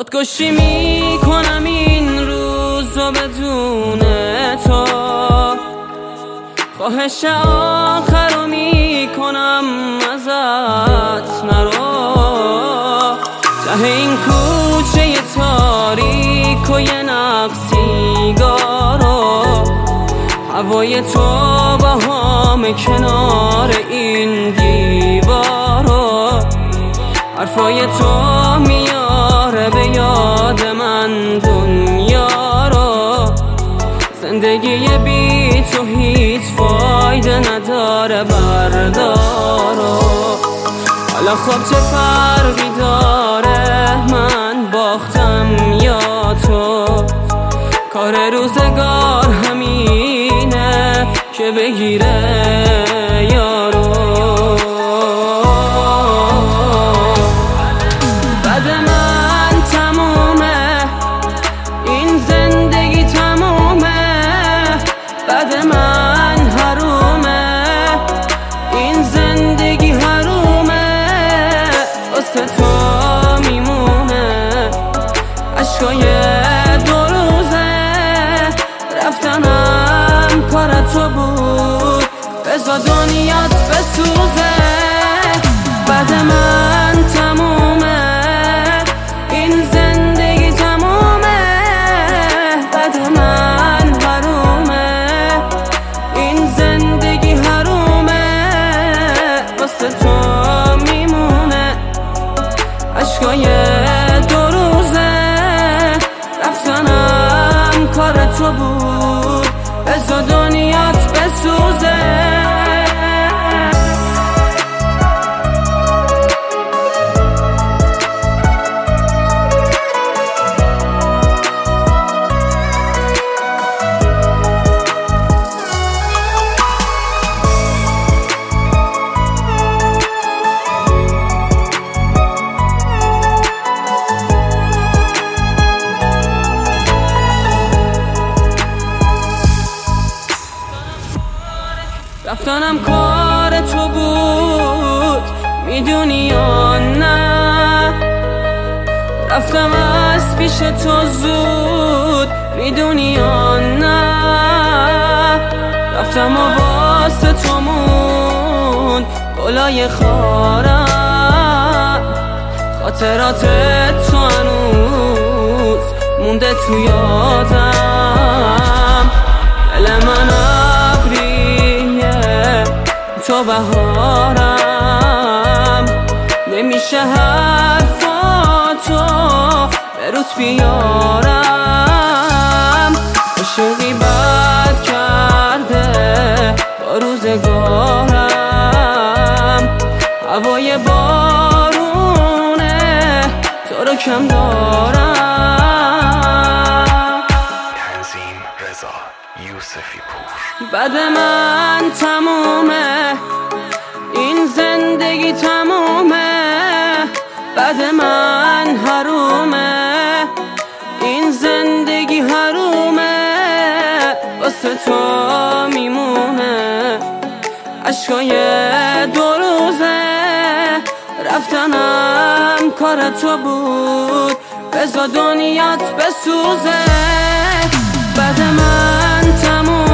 خودکشی میکنم این روزو بدون تو، خواهش آخرو میکنم ازت نرو. ته این کوچه تاریک و یه نقص سیگارو، هوای تو با هم کنار این دیوارو، حرفای تو میاره به یاد من دنیا رو. زندگی بی تو هیچ فایده نداره بردارو. حالا خب چه فرقی داره من باختم یا تو، کار روزگار همینه که بگیره یارو. بعد من تمومه این زندگی تمومه، بعد من حرومه این زندگی حرومه. واسه تو میمونه عشقای دو روزه، رفتنم کار تو بود بذار دنیات بسوزه. بعد من تمومه این زندگی تمومه، بعد من حرومه این زندگی حرومه. واسه تو میمونه عشقای دو روزه، رفتنم کار تو بود بذار دنیات بسوزه. رفتنم کار تو بود میدونی یا نه، رفتم از پیش تو زود میدونی یا نه، رفتم و واسه تو موند گلای خارم، خاطرات تو هنوز مونده تو یادم. دل من تو بهارم، نمیشه حرفاتو به روت بیارم. عشقی بد کرده با روزگارم، هوای بارونه تو رو کم دارم. تنظیم رضا یوسفی پور. بعد من تمومه این زندگی تمومه، بعد من حرومه این زندگی حرومه. واسه تو میمونه عشقای دو روزه، رفتنم کار تو بود بذار دنیات بسوزه. بعد من تمومه